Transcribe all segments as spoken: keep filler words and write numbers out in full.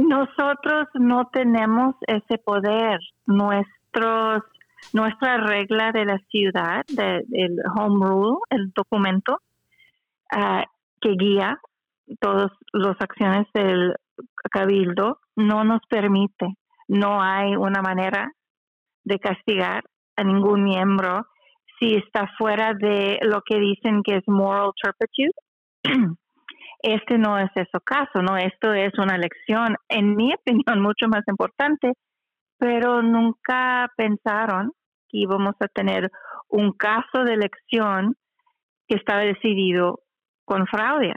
Nosotros no tenemos ese poder. Nuestros, nuestra regla de la ciudad, de, el Home Rule, el documento uh, que guía todas las acciones del Cabildo, no nos permite. No hay una manera de castigar a ningún miembro si está fuera de lo que dicen que es moral turpitude. Este no es ese caso, ¿no? Esto es una lección, en mi opinión, mucho más importante, pero nunca pensaron que íbamos a tener un caso de elección que estaba decidido con fraude.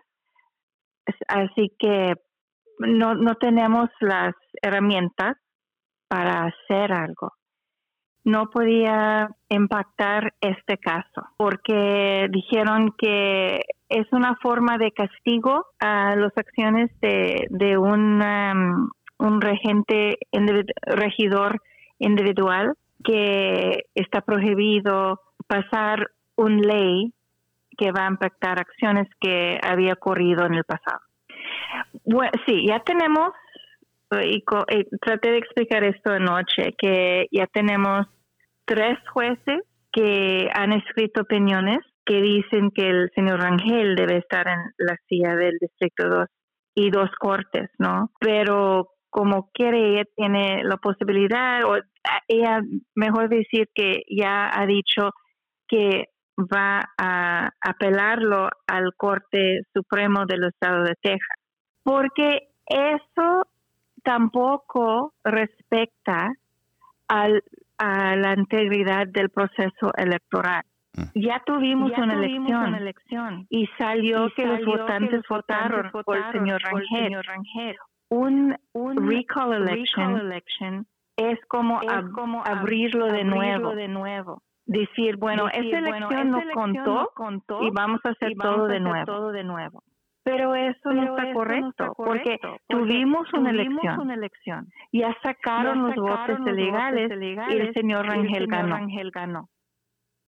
Así que no, no tenemos las herramientas para hacer algo. No podía impactar este caso porque dijeron que es una forma de castigo a las acciones de, de un, um, un regente, individu- regidor individual que está prohibido pasar una ley que va a impactar acciones que había ocurrido en el pasado. Bueno, sí, ya tenemos, y, y traté de explicar esto anoche, que ya tenemos tres jueces que han escrito opiniones que dicen que el señor Rangel debe estar en la silla del Distrito dos y dos cortes, ¿no? Pero como quiere, ella tiene la posibilidad, o ella, mejor decir que ya ha dicho que va a apelarlo al Corte Supremo del Estado de Texas, porque eso tampoco respecta al, a la integridad del proceso electoral. Ya tuvimos, ya una, tuvimos elección, una elección y salió y que salió los votantes, que los votaron, votaron por el señor Rangel. Rangel. Un, un recall, election recall election es como, es ab- como abrirlo, ab- de, abrirlo nuevo. de nuevo. Decir, bueno, Decir, esa elección, bueno, no, esa contó, no contó y vamos a hacer, todo, a de hacer todo de nuevo. Pero eso, Pero no, está eso correcto, no está correcto, porque, porque tuvimos, una, tuvimos elección. una elección. Ya sacaron, ya sacaron los votos ilegales y el señor Rangel, el señor ganó. Rangel ganó.